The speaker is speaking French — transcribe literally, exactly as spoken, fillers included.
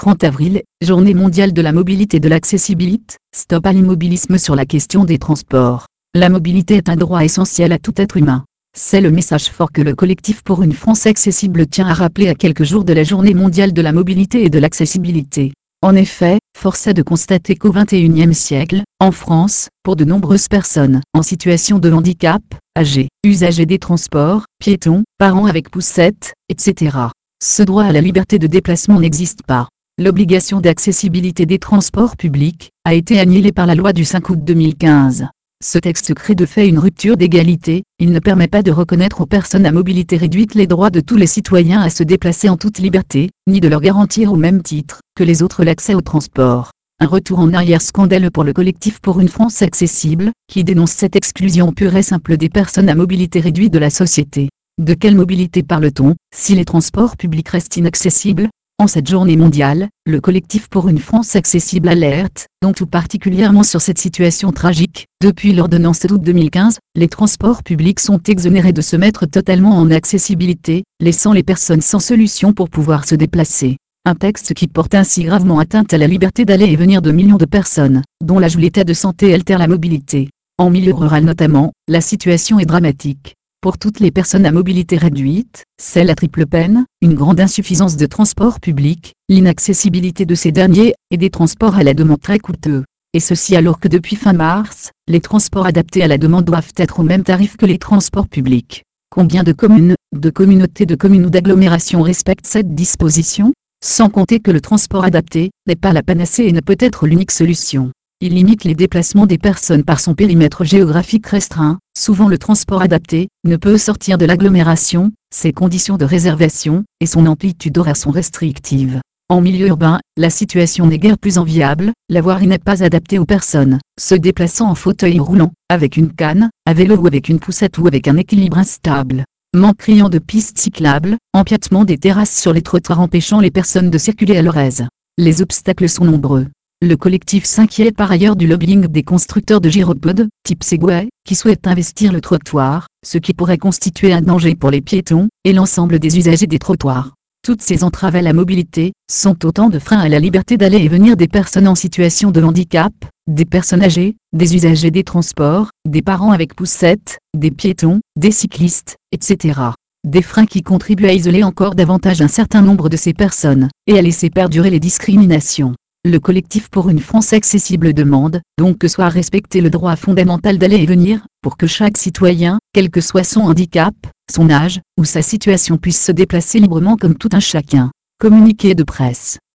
trente avril, Journée mondiale de la mobilité et de l'accessibilité, stop à l'immobilisme sur la question des transports. La mobilité est un droit essentiel à tout être humain. C'est le message fort que le collectif pour une France accessible tient à rappeler à quelques jours de la Journée mondiale de la mobilité et de l'accessibilité. En effet, force est de constater qu'au vingt et unième siècle, en France, pour de nombreuses personnes en situation de handicap, âgées, usagers des transports, piétons, parents avec poussette, et cetera, ce droit à la liberté de déplacement n'existe pas. L'obligation d'accessibilité des transports publics a été annihilée par la loi du cinq août deux mille quinze. Ce texte crée de fait une rupture d'égalité, il ne permet pas de reconnaître aux personnes à mobilité réduite les droits de tous les citoyens à se déplacer en toute liberté, ni de leur garantir au même titre que les autres l'accès au transport. Un retour en arrière scandaleux pour le collectif pour une France accessible, qui dénonce cette exclusion pure et simple des personnes à mobilité réduite de la société. De quelle mobilité parle-t-on, si les transports publics restent inaccessibles ? En cette journée mondiale, le collectif pour une France accessible alerte, donc tout particulièrement sur cette situation tragique. Depuis l'ordonnance d'août deux mille quinze, les transports publics sont exonérés de se mettre totalement en accessibilité, laissant les personnes sans solution pour pouvoir se déplacer. Un texte qui porte ainsi gravement atteinte à la liberté d'aller et venir de millions de personnes, dont l'ajout l'état de santé altère la mobilité. En milieu rural notamment, la situation est dramatique. Pour toutes les personnes à mobilité réduite, c'est la triple peine, une grande insuffisance de transports publics, l'inaccessibilité de ces derniers, et des transports à la demande très coûteux. Et ceci alors que depuis fin mars, les transports adaptés à la demande doivent être au même tarif que les transports publics. Combien de communes, de communautés de communes ou d'agglomérations respectent cette disposition ? Sans compter que le transport adapté n'est pas la panacée et ne peut être l'unique solution. Il limite les déplacements des personnes par son périmètre géographique restreint. Souvent le transport adapté ne peut sortir de l'agglomération, ses conditions de réservation et son amplitude horaire sont restrictives. En milieu urbain, la situation n'est guère plus enviable, la voirie n'est pas adaptée aux personnes se déplaçant en fauteuil roulant, avec une canne, à vélo ou avec une poussette ou avec un équilibre instable. Manque criant de pistes cyclables, empiètement des terrasses sur les trottoirs empêchant les personnes de circuler à leur aise. Les obstacles sont nombreux. Le collectif s'inquiète par ailleurs du lobbying des constructeurs de gyropodes, type Segway, qui souhaitent investir le trottoir, ce qui pourrait constituer un danger pour les piétons et l'ensemble des usagers des trottoirs. Toutes ces entraves à la mobilité sont autant de freins à la liberté d'aller et venir des personnes en situation de handicap, des personnes âgées, des usagers des transports, des parents avec poussette, des piétons, des cyclistes, et cetera. Des freins qui contribuent à isoler encore davantage un certain nombre de ces personnes et à laisser perdurer les discriminations. Le collectif pour une France accessible demande donc que soit respecté le droit fondamental d'aller et venir, pour que chaque citoyen, quel que soit son handicap, son âge ou sa situation puisse se déplacer librement comme tout un chacun. Communiqué de presse.